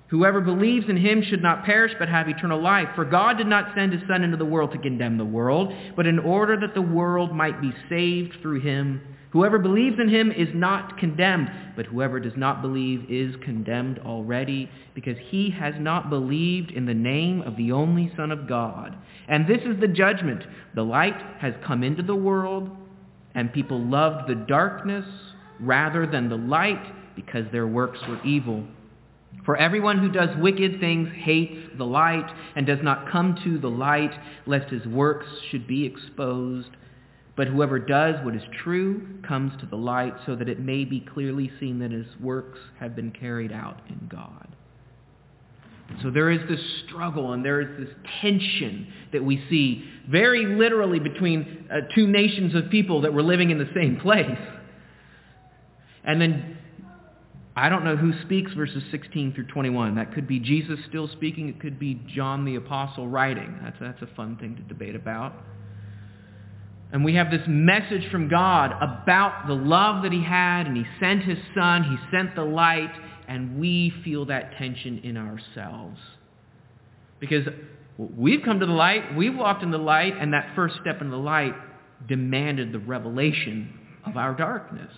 Whoever believes in him should not perish but have eternal life. For God did not send his Son into the world to condemn the world, but in order that the world might be saved through him. Whoever believes in him is not condemned, but whoever does not believe is condemned already, because he has not believed in the name of the only Son of God. And this is the judgment. The light has come into the world, and people loved the darkness rather than the light, because their works were evil. For everyone who does wicked things hates the light and does not come to the light, lest his works should be exposed. But whoever does what is true comes to the light, so that it may be clearly seen that his works have been carried out in God. So there is this struggle and there is this tension that we see very literally between two nations of people that were living in the same place. And then I don't know who speaks verses 16 through 21. That could be Jesus still speaking. It could be John the Apostle writing. That's a fun thing to debate about. And we have this message from God about the love that he had, and he sent his Son, he sent the light, and we feel that tension in ourselves. Because we've come to the light, we've walked in the light, and that first step in the light demanded the revelation of our darkness.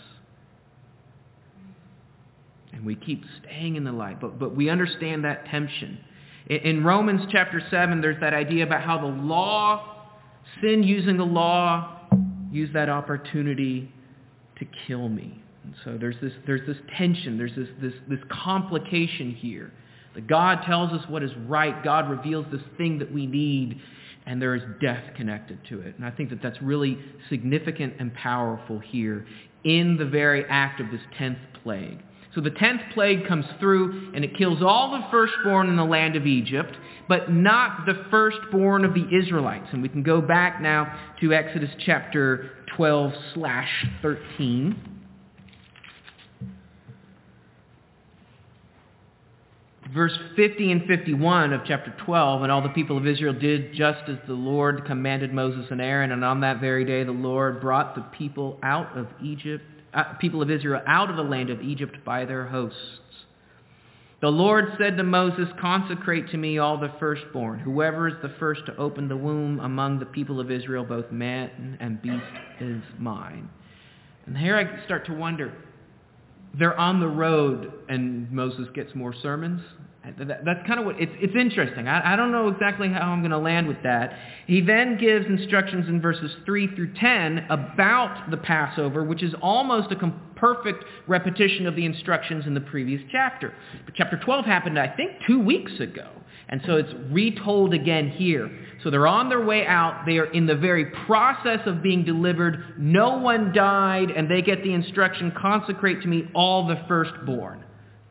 And we keep staying in the light, but we understand that tension. In Romans chapter 7, there's that idea about how the law, sin using the law, used that opportunity to kill me. And so there's this tension, there's this complication here. That God tells us what is right, God reveals this thing that we need, and there is death connected to it. And I think that that's really significant and powerful here in the very act of this 10th plague. So the 10th plague comes through and it kills all the firstborn in the land of Egypt, but not the firstborn of the Israelites. And we can go back now to Exodus chapter 12/13. Verse 50 and 51 of chapter 12, and all the people of Israel did just as the Lord commanded Moses and Aaron, and on that very day the Lord brought the people out of Egypt, people of Israel out of the land of Egypt by their hosts. The Lord said to Moses, "Consecrate to me all the firstborn. Whoever is the first to open the womb among the people of Israel, both man and beast, is mine." And here I start to wonder, they're on the road and Moses gets more sermons. That's kind of what, it's interesting. I don't know exactly how I'm going to land with that. He then gives instructions in verses 3 through 10 about the Passover, which is almost a perfect repetition of the instructions in the previous chapter. But chapter 12 happened, I think, 2 weeks ago. And so it's retold again here. So they're on their way out. They are in the very process of being delivered. No one died, and they get the instruction, "Consecrate to me all the firstborn.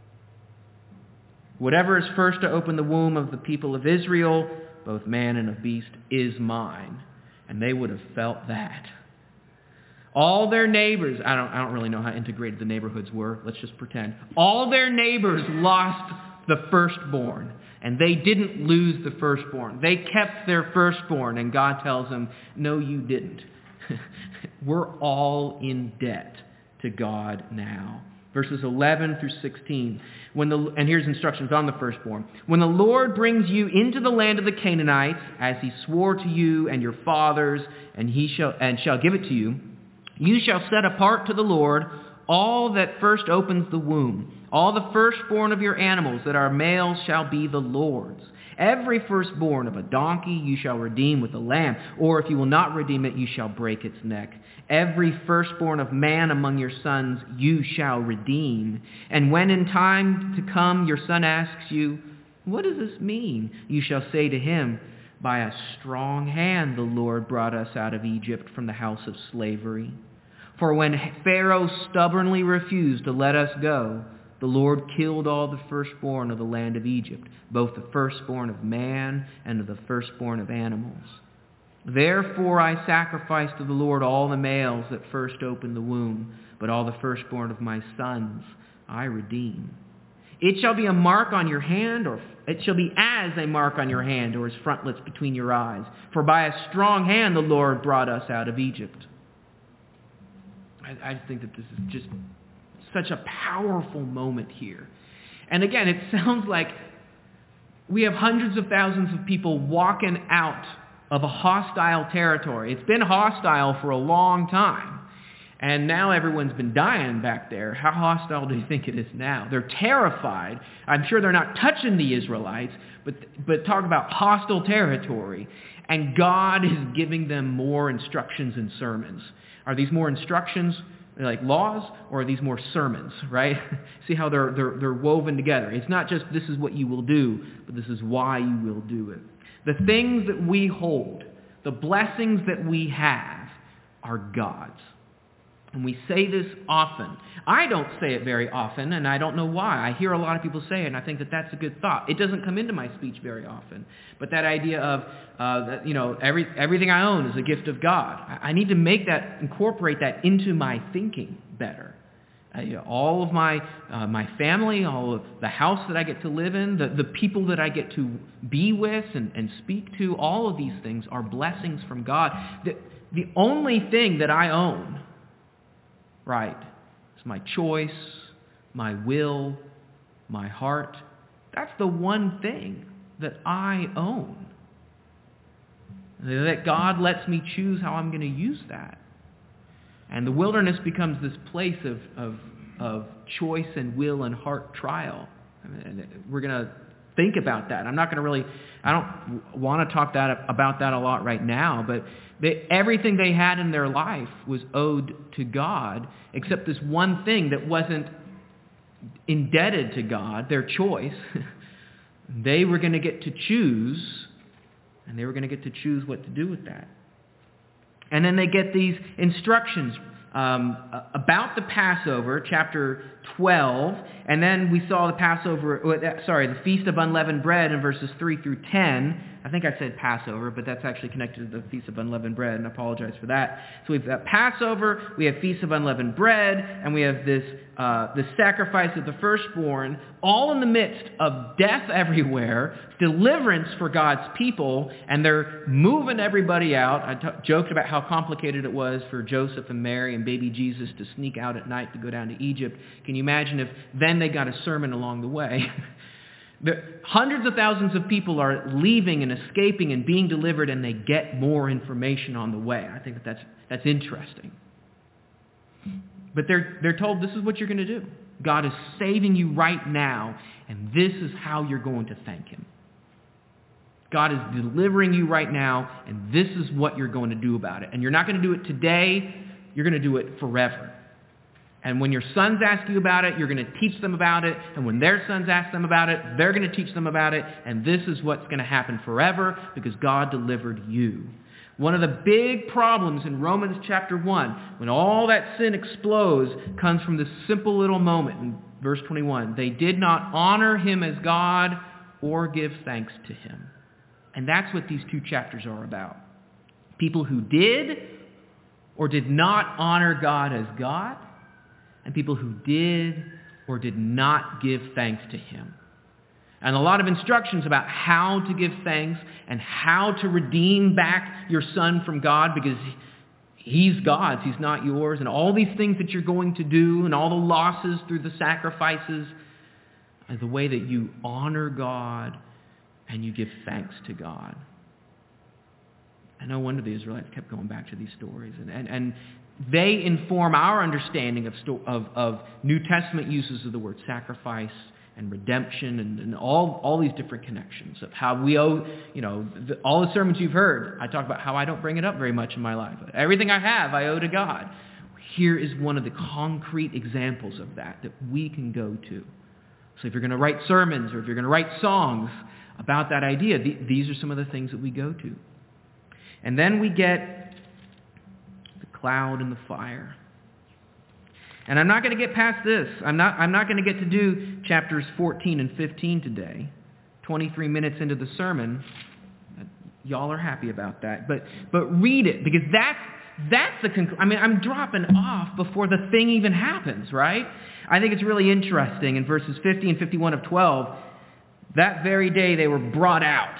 Whatever is first to open the womb of the people of Israel, both man and of beast, is mine." And they would have felt that. All their neighbors, I don't really know how integrated the neighborhoods were. Let's just pretend. All their neighbors lost the firstborn. And they didn't lose the firstborn. They kept their firstborn. And God tells them, no, you didn't. We're all in debt to God now. Verses 11 through 16. And here's instructions on the firstborn. "When the Lord brings you into the land of the Canaanites, as he swore to you and your fathers, and shall give it to you, you shall set apart to the Lord all that first opens the womb. All the firstborn of your animals that are males shall be the Lord's. Every firstborn of a donkey you shall redeem with a lamb, or if you will not redeem it, you shall break its neck. Every firstborn of man among your sons you shall redeem. And when in time to come your son asks you, 'What does this mean?' you shall say to him, 'By a strong hand the Lord brought us out of Egypt from the house of slavery. For when Pharaoh stubbornly refused to let us go, the Lord killed all the firstborn of the land of Egypt, both the firstborn of man and of the firstborn of animals. Therefore I sacrifice to the Lord all the males that first open the womb, but all the firstborn of my sons I redeem. It shall be a mark on your hand, or it shall be as a mark on your hand, or as frontlets between your eyes. For by a strong hand the Lord brought us out of Egypt." I think that this is just such a powerful moment here. And again, it sounds like We have hundreds of thousands of people walking out of a hostile territory. It's been hostile for a long time. And now everyone's been dying back there. How hostile do you think it is now? They're terrified. I'm sure they're not touching the Israelites, but talk about hostile territory. And God is giving them more instructions and sermons. Are these more instructions like laws, or are these more sermons, right? See how they're woven together. It's not just this is what you will do, but this is why you will do it. The things that we hold, the blessings that we have, are God's. And we say this often. I don't say it very often, and I don't know why. I hear a lot of people say it, and I think that that's a good thought. It doesn't come into my speech very often. But that idea of, everything I own is a gift of God. I need to incorporate that into my thinking better. All of my family, all of the house that I get to live in, the people that I get to be with and speak to, all of these things are blessings from God. The only thing that I own, right, it's my choice, my will, my heart. That's the one thing that I own. That God lets me choose how I'm going to use that. And the wilderness becomes this place of choice and will and heart trial. We're going to think about that. I don't want to talk about that a lot right now, but everything they had in their life was owed to God, except this one thing that wasn't indebted to God, their choice. They were going to get to choose, and they were going to get to choose what to do with that. And then they get these instructions about the Passover, chapter 12, and then we saw the Feast of Unleavened Bread in verses 3 through 10. I think I said Passover, but that's actually connected to the Feast of Unleavened Bread, and I apologize for that. So we've got Passover, we have Feast of Unleavened Bread, and we have this sacrifice of the firstborn, all in the midst of death everywhere, deliverance for God's people, and they're moving everybody out. I joked about how complicated it was for Joseph and Mary and baby Jesus to sneak out at night to go down to Egypt. Can you imagine if then they got a sermon along the way? Hundreds of thousands of people are leaving and escaping and being delivered, and they get more information on the way. I think that's interesting. But they're told this is what you're going to do. God is saving you right now, and this is how you're going to thank Him. God is delivering you right now, and this is what you're going to do about it. And you're not going to do it today, you're going to do it forever. And when your sons ask you about it, you're going to teach them about it. And when their sons ask them about it, they're going to teach them about it. And this is what's going to happen forever because God delivered you. One of the big problems in Romans chapter 1, when all that sin explodes, comes from this simple little moment in verse 21. They did not honor Him as God or give thanks to Him. And that's what these two chapters are about. People who did or did not honor God as God, and people who did or did not give thanks to Him. And a lot of instructions about how to give thanks and how to redeem back your son from God because He's God's, He's not yours, and all these things that you're going to do and all the losses through the sacrifices are the way that you honor God and you give thanks to God. And no wonder the Israelites kept going back to these stories. And they inform our understanding of New Testament uses of the word sacrifice and redemption and all these different connections of how we owe, all the sermons you've heard, I talk about how I don't bring it up very much in my life. Everything I have, I owe to God. Here is one of the concrete examples of that we can go to. So if you're going to write sermons or if you're going to write songs about that idea, these are some of the things that we go to. And then we get the cloud and the fire. And I'm not going to get past this. I'm not going to get to do chapters 14 and 15 today. 23 minutes into the sermon. Y'all are happy about that. But read it, because that's the conclusion. I'm dropping off before the thing even happens, right? I think it's really interesting in verses 50 and 51 of 12. That very day they were brought out.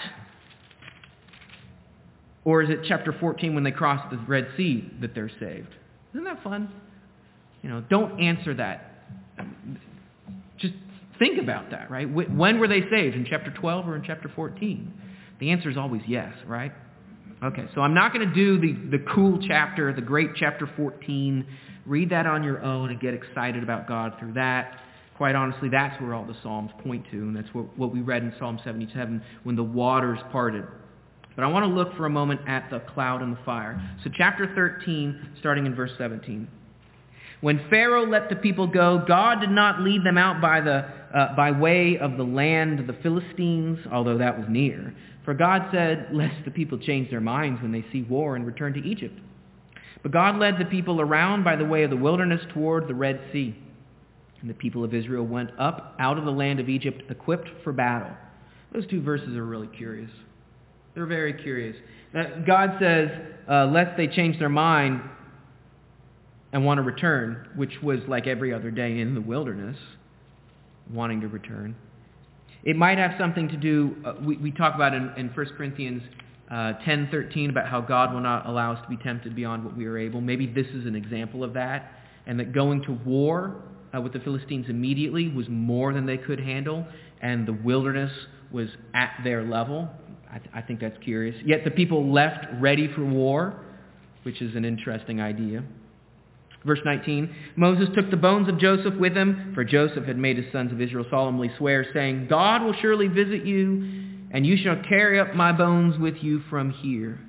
Or is it chapter 14 when they cross the Red Sea that they're saved? Isn't that fun? Don't answer that. Just think about that, right? When were they saved? In chapter 12 or in chapter 14? The answer is always yes, right? Okay, so I'm not going to do the cool chapter, the great chapter 14. Read that on your own and get excited about God through that. Quite honestly, that's where all the Psalms point to, and that's what we read in Psalm 77 when the waters parted. But I want to look for a moment at the cloud and the fire. So chapter 13, starting in verse 17. When Pharaoh let the people go, God did not lead them out by way of the land of the Philistines, although that was near. For God said, lest the people change their minds when they see war and return to Egypt. But God led the people around by the way of the wilderness toward the Red Sea. And the people of Israel went up out of the land of Egypt, equipped for battle. Those two verses are really curious. They're very curious. God says, lest they change their mind and want to return, which was like every other day in the wilderness, wanting to return. It might have something to do, we talk about in 1 Corinthians 10:13 about how God will not allow us to be tempted beyond what we are able. Maybe this is an example of that, and that going to war with the Philistines immediately was more than they could handle, and the wilderness was at their level. I think that's curious. Yet the people left ready for war, which is an interesting idea. Verse 19, Moses took the bones of Joseph with him, for Joseph had made his sons of Israel solemnly swear, saying, God will surely visit you, and you shall carry up my bones with you from here.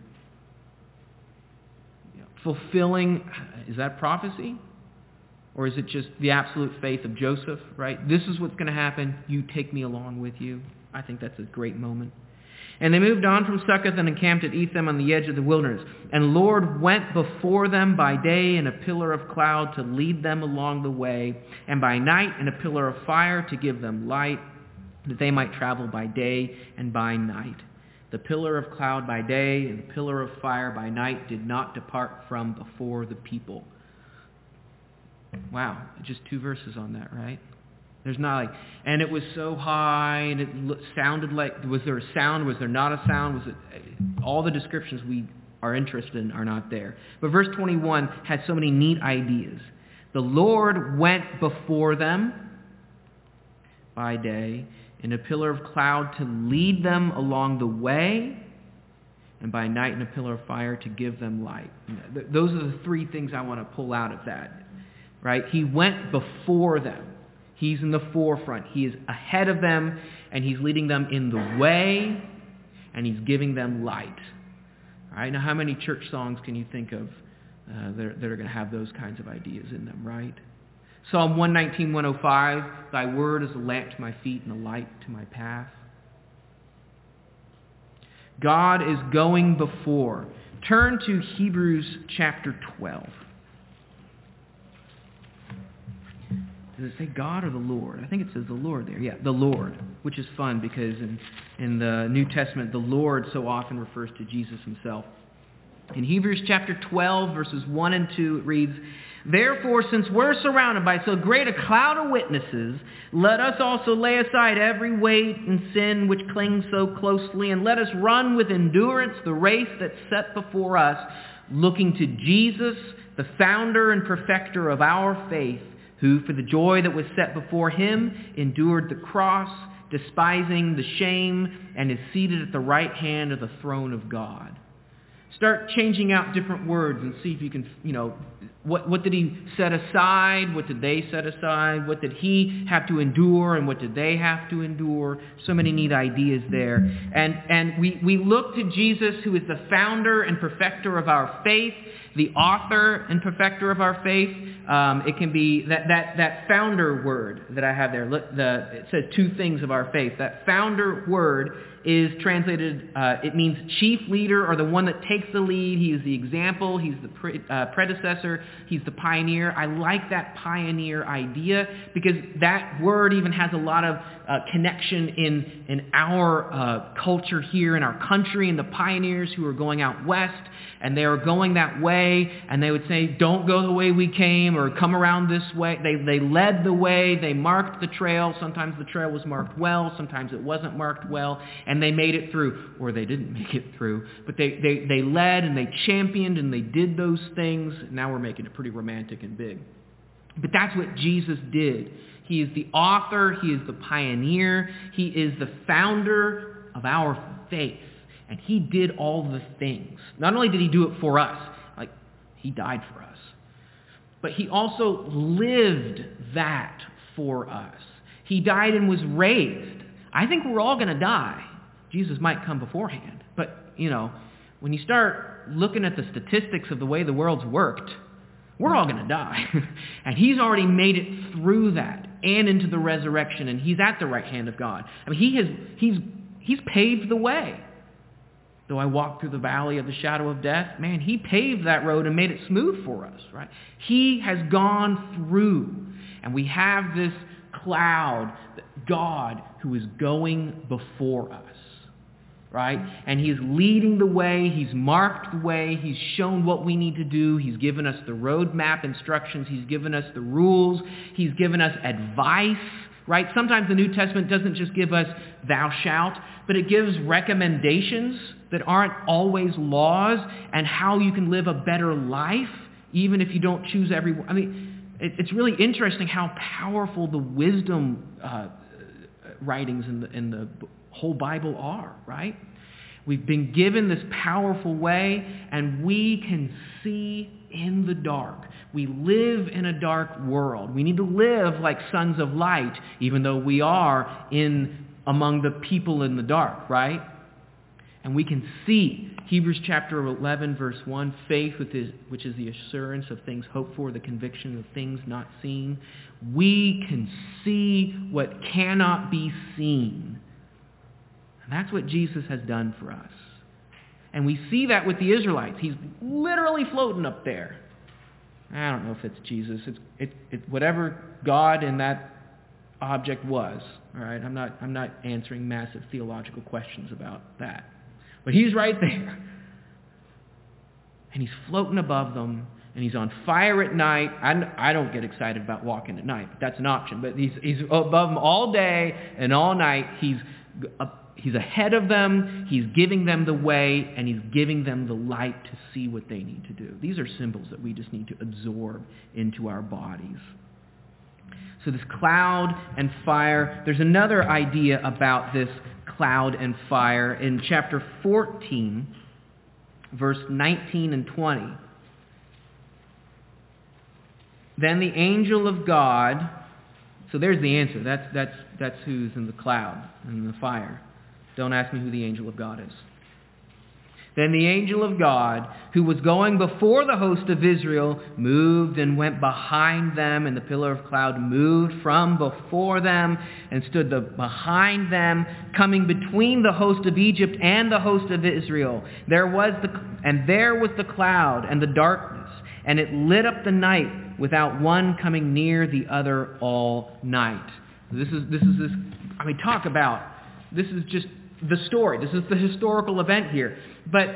Fulfilling, is that prophecy? Or is it just the absolute faith of Joseph, right? This is what's going to happen. You take me along with you. I think that's a great moment. And they moved on from Succoth and encamped at Etham on the edge of the wilderness. And the Lord went before them by day in a pillar of cloud to lead them along the way, and by night in a pillar of fire to give them light, that they might travel by day and by night. The pillar of cloud by day and the pillar of fire by night did not depart from before the people. Wow, just two verses on that, right? There's not like, and it was so high, and it sounded like, was there a sound? Was there not a sound? Was it? All the descriptions we are interested in are not there. But verse 21 has so many neat ideas. The Lord went before them by day in a pillar of cloud to lead them along the way, and by night in a pillar of fire to give them light. Those are the three things I want to pull out of that. Right? He went before them. He's in the forefront. He is ahead of them, and he's leading them in the way, and he's giving them light. All right? Now, how many church songs can you think of that are going to have those kinds of ideas in them, right? Psalm 119, 105, thy word is a lamp to my feet and a light to my path. God is going before. Turn to Hebrews chapter 12. Does it say God or the Lord? I think it says the Lord there. Yeah, the Lord, which is fun because in the New Testament, the Lord so often refers to Jesus himself. In Hebrews chapter 12, verses 1 and 2, it reads, Therefore, since we're surrounded by so great a cloud of witnesses, let us also lay aside every weight and sin which clings so closely, and let us run with endurance the race that's set before us, looking to Jesus, the founder and perfecter of our faith, who for the joy that was set before him endured the cross, despising the shame, and is seated at the right hand of the throne of God. Start changing out different words and see if you can, what did he set aside? What did they set aside? What did he have to endure? And what did they have to endure? So many neat ideas there. And we look to Jesus, who is the founder and perfecter of our faith, the author and perfecter of our faith. It can be that founder word that I have there. It says two things of our faith. That founder word is translated, it means chief leader or the one that takes the lead. He is the example. He's the predecessor. He's the pioneer. I like that pioneer idea because that word even has a lot of connection in our culture here in our country, and the pioneers who are going out west, and they are going that way, and they would say, don't go the way we came, or come around this way. They led the way. They marked the trail. Sometimes the trail was marked well. Sometimes it wasn't marked well, and they made it through, or they didn't make it through. But they led, and they championed, and they did those things. Now we're making it pretty romantic and big. But that's what Jesus did. He is the author. He is the pioneer. He is the founder of our faith. And he did all the things. Not only did he do it for us, like he died for us, but he also lived that for us. He died and was raised. I think we're all going to die. Jesus might come beforehand. But, when you start looking at the statistics of the way the world's worked, we're all going to die. And he's already made it through that and into the resurrection, and he's at the right hand of God. I mean, he's paved the way. Though I walk through the valley of the shadow of death, man, he paved that road and made it smooth for us, right? He has gone through, and we have this cloud, God, who is going before us, right? And he's leading the way. He's marked the way. He's shown what we need to do. He's given us the roadmap instructions. He's given us the rules. He's given us advice, right? Sometimes the New Testament doesn't just give us thou shalt, but it gives recommendations that aren't always laws and how you can live a better life, even if you don't choose every. I mean, it's really interesting how powerful the wisdom writings in the whole Bible are, right? We've been given this powerful way, and we can see in the dark. We live in a dark world. We need to live like sons of light, even though we are among the people in the dark, right? And we can see Hebrews chapter 11, verse 1, faith, which is the assurance of things hoped for, the conviction of things not seen. We can see what cannot be seen. And that's what Jesus has done for us. And we see that with the Israelites. He's literally floating up there. I don't know if it's Jesus. It's whatever God in that object was. All right, I'm not answering massive theological questions about that. But he's right there. And he's floating above them, and he's on fire at night. I don't get excited about walking at night. That's an option. But he's above them all day and all night. He's ahead of them. He's giving them the way, and he's giving them the light to see what they need to do. These are symbols that we just need to absorb into our bodies. So this cloud and fire, there's another idea about this cloud and fire in chapter 14, verse 19 and 20. Then the angel of God, so there's the answer. That's who's in the cloud and in the fire. Don't ask me who the angel of God is. Then the angel of God, who was going before the host of Israel, moved and went behind them, and the pillar of cloud moved from before them and stood behind them, coming between the host of Egypt and the host of Israel. There was the cloud and the darkness, and it lit up the night without one coming near the other all night. This is just the story. This is the historical event here. But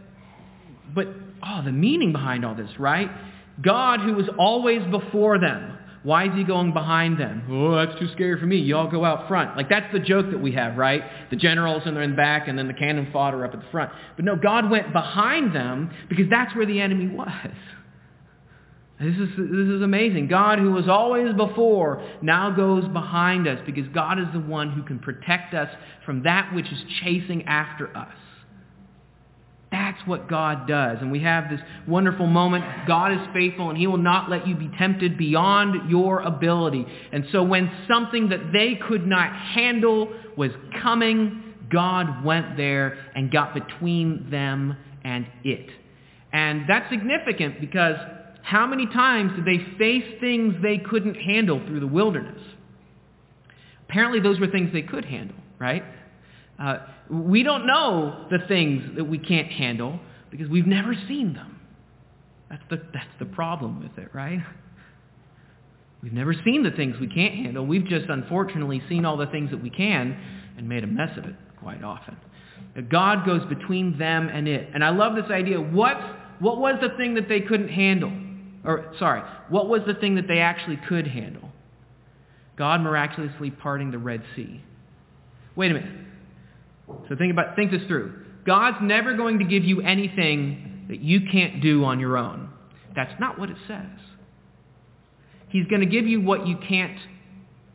the meaning behind all this, right? God, who was always before them. Why is he going behind them? Oh, that's too scary for me. You all go out front. Like, that's the joke that we have, right? The generals and they're in the back, and then the cannon fodder up at the front. But no, God went behind them because that's where the enemy was. This is amazing. God, who was always before, now goes behind us because God is the one who can protect us from that which is chasing after us. That's what God does. And we have this wonderful moment. God is faithful, and he will not let you be tempted beyond your ability. And so when something that they could not handle was coming, God went there and got between them and it. And that's significant because how many times did they face things they couldn't handle through the wilderness? Apparently those were things they could handle, right? We don't know the things that we can't handle because we've never seen them. That's the problem with it, right? We've never seen the things we can't handle. We've just unfortunately seen all the things that we can and made a mess of it quite often. God goes between them and it. And I love this idea. What was the thing that they couldn't handle? What was the thing that they actually could handle? God miraculously parting the Red Sea. Wait a minute. So think this through. God's never going to give you anything that you can't do on your own. That's not what it says. He's going to give you what you can't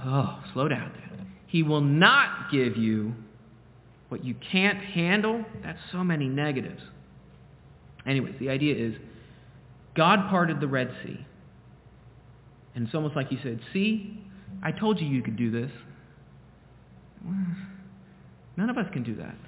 slow down. He will not give you what you can't handle. That's so many negatives. Anyways, the idea is God parted the Red Sea. And it's almost like he said, see, I told you could do this. None of us can do that.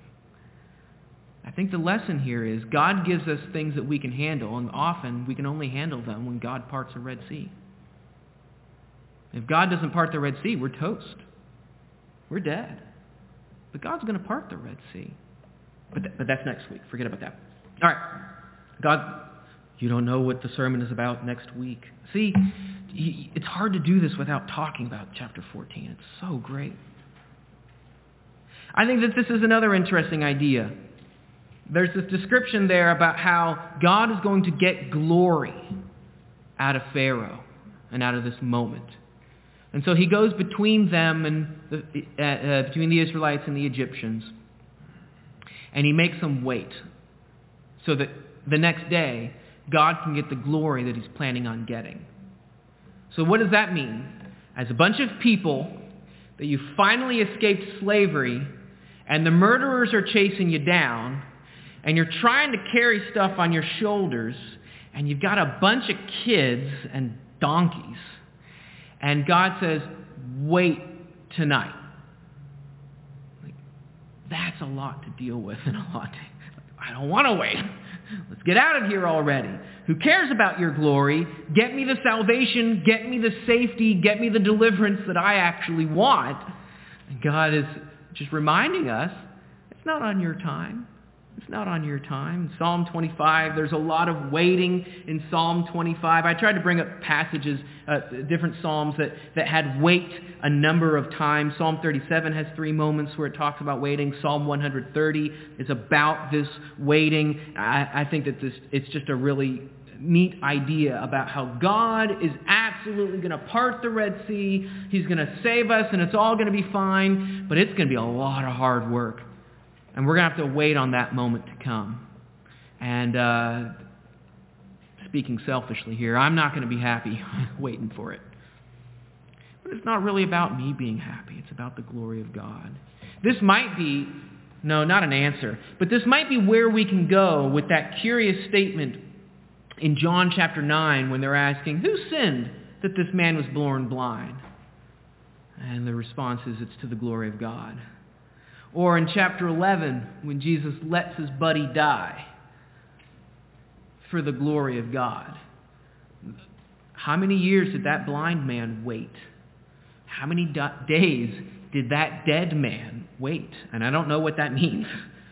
I think the lesson here is God gives us things that we can handle, and often we can only handle them when God parts the Red Sea. If God doesn't part the Red Sea, we're toast. We're dead. But God's going to part the Red Sea. But that's next week. Forget about that. All right. God, you don't know what the sermon is about next week. See, it's hard to do this without talking about chapter 14. It's so great. I think that this is another interesting idea. There's this description there about how God is going to get glory out of Pharaoh and out of this moment. And so he goes between them and between the Israelites and the Egyptians, and he makes them wait so that the next day God can get the glory that he's planning on getting. So what does that mean? As a bunch of people that you finally escaped slavery and the murderers are chasing you down, and you're trying to carry stuff on your shoulders, and you've got a bunch of kids and donkeys, and God says, wait tonight. That's a lot to deal with and a lot to... I don't want to wait. Let's get out of here already. Who cares about your glory? Get me the salvation, get me the safety, get me the deliverance that I actually want. And God is just reminding us, it's not on your time. It's not on your time. Psalm 25, there's a lot of waiting in Psalm 25. I tried to bring up passages, different psalms that had wait a number of times. Psalm 37 has 3 moments where it talks about waiting. Psalm 130 is about this waiting. I think that it's just a really neat idea about how God is absolutely going to part the Red Sea. He's going to save us, and it's all going to be fine, but it's going to be a lot of hard work. And we're going to have to wait on that moment to come. And speaking selfishly here, I'm not going to be happy waiting for it. But it's not really about me being happy. It's about the glory of God. This might be, no, not an answer, but this might be where we can go with that curious statement in John chapter 9 when they're asking, who sinned that this man was born blind? And the response is, it's to the glory of God. Or in chapter 11, when Jesus lets his buddy die for the glory of God. How many years did that blind man wait? How many days did that dead man wait? And I don't know what that means.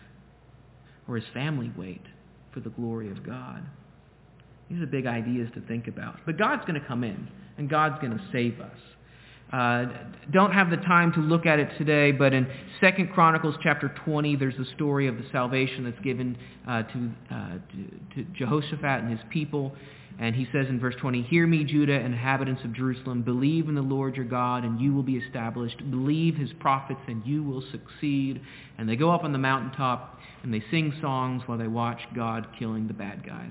Or his family wait for the glory of God. These are big ideas to think about. But God's going to come in, and God's going to save us. Don't have the time to look at it today, but in 2 Chronicles chapter 20, there's the story of the salvation that's given to Jehoshaphat and his people. And he says in verse 20, hear me, Judah, and inhabitants of Jerusalem. Believe in the Lord your God, and you will be established. Believe his prophets, and you will succeed. And they go up on the mountaintop, and they sing songs while they watch God killing the bad guys.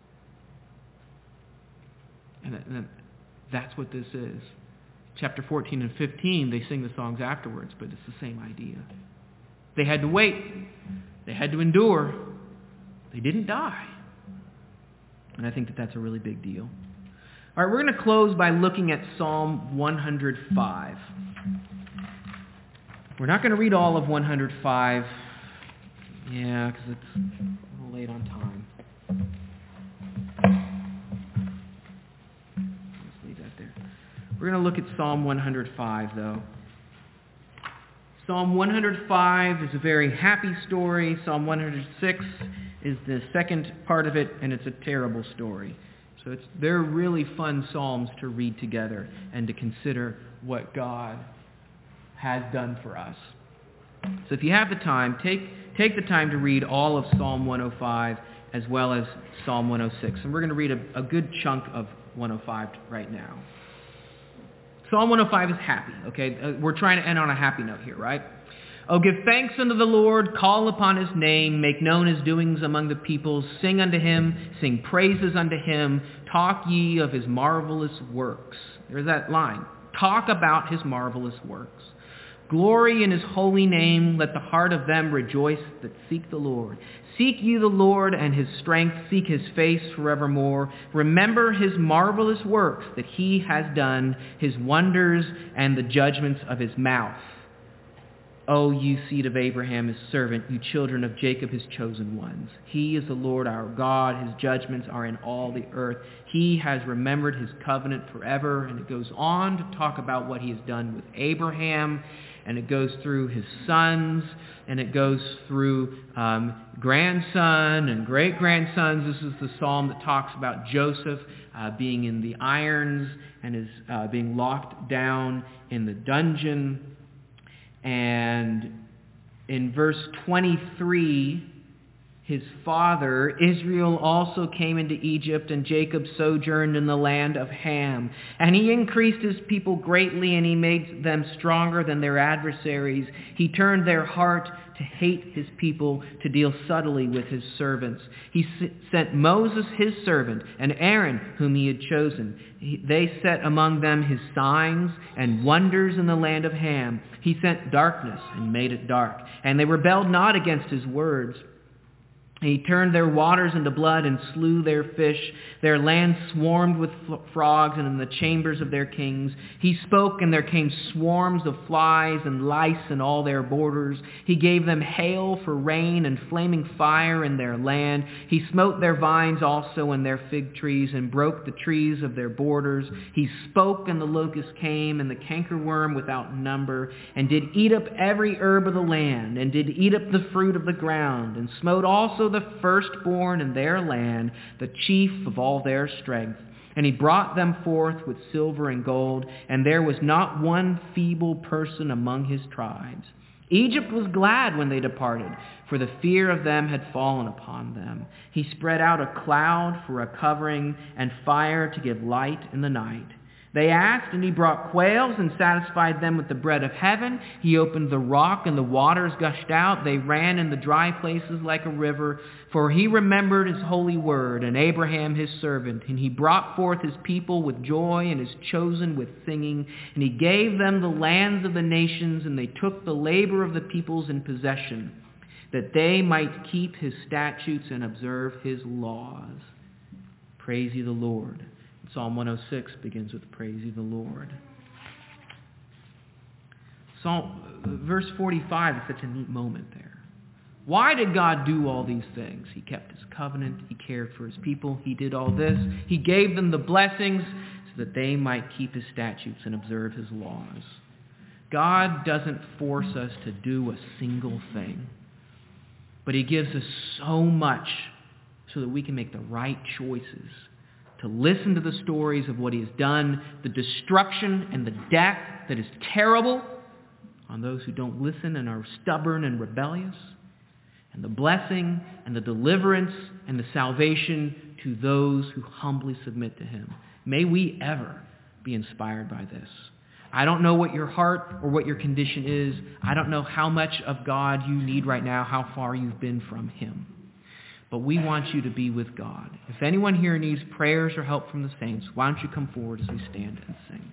And that's what this is. Chapter 14 and 15, they sing the songs afterwards, but it's the same idea. They had to wait. They had to endure. They didn't die. And I think that that's a really big deal. All right, we're going to close by looking at Psalm 105. We're not going to read all of 105. Yeah, because it's a little late on time. We're going to look at Psalm 105, though. Psalm 105 is a very happy story. Psalm 106 is the second part of it, and it's a terrible story. So they're really fun psalms to read together and to consider what God has done for us. So if you have the time, take the time to read all of Psalm 105 as well as Psalm 106. And we're going to read a good chunk of 105 right now. Psalm 105 is happy, okay? We're trying to end on a happy note here, right? Oh, give thanks unto the Lord, call upon his name, make known his doings among the peoples, sing unto him, sing praises unto him, talk ye of his marvelous works. There's that line. Talk about his marvelous works. Glory in his holy name. Let the heart of them rejoice that seek the Lord. Seek ye the Lord and his strength. Seek his face forevermore. Remember his marvelous works that he has done, his wonders and the judgments of his mouth. O you seed of Abraham, his servant, you children of Jacob, his chosen ones. He is the Lord our God. His judgments are in all the earth. He has remembered his covenant forever. And it goes on to talk about what he has done with Abraham. And it goes through his sons. And it goes through grandson and great-grandsons. This is the psalm that talks about Joseph being in the irons and is being locked down in the dungeon. And in verse 23, his father, Israel, also came into Egypt, and Jacob sojourned in the land of Ham. And he increased his people greatly, and he made them stronger than their adversaries. He turned their heart to hate his people, to deal subtly with his servants. He sent Moses, his servant, and Aaron, whom he had chosen. They set among them his signs and wonders in the land of Ham. He sent darkness and made it dark, and they rebelled not against his words. He turned their waters into blood and slew their fish. Their land swarmed with frogs, and in the chambers of their kings he spoke, and there came swarms of flies and lice in all their borders. He gave them hail for rain and flaming fire in their land. He smote their vines also and their fig trees, and broke the trees of their borders. He spoke, and the locust came, and the cankerworm without number, and did eat up every herb of the land, and did eat up the fruit of the ground, and smote also the firstborn in their land, the chief of all their strength. And he brought them forth with silver and gold, and there was not one feeble person among his tribes. Egypt was glad when they departed, for the fear of them had fallen upon them. He spread out a cloud for a covering, and fire to give light in the night. They asked, and he brought quails and satisfied them with the bread of heaven. He opened the rock, and the waters gushed out. They ran in the dry places like a river. For he remembered his holy word, and Abraham his servant. And he brought forth his people with joy, and his chosen with singing. And he gave them the lands of the nations, and they took the labor of the peoples in possession, that they might keep his statutes and observe his laws. Praise ye the Lord. Psalm 106 begins with praise ye the Lord. Verse 45 is such a neat moment there. Why did God do all these things? He kept his covenant. He cared for his people. He did all this. He gave them the blessings so that they might keep his statutes and observe his laws. God doesn't force us to do a single thing, but he gives us so much so that we can make the right choices, to listen to the stories of what he has done, the destruction and the death that is terrible on those who don't listen and are stubborn and rebellious, and the blessing and the deliverance and the salvation to those who humbly submit to him. May we ever be inspired by this. I don't know what your heart or what your condition is. I don't know how much of God you need right now, how far you've been from him. But we want you to be with God. If anyone here needs prayers or help from the saints, why don't you come forward as we stand and sing.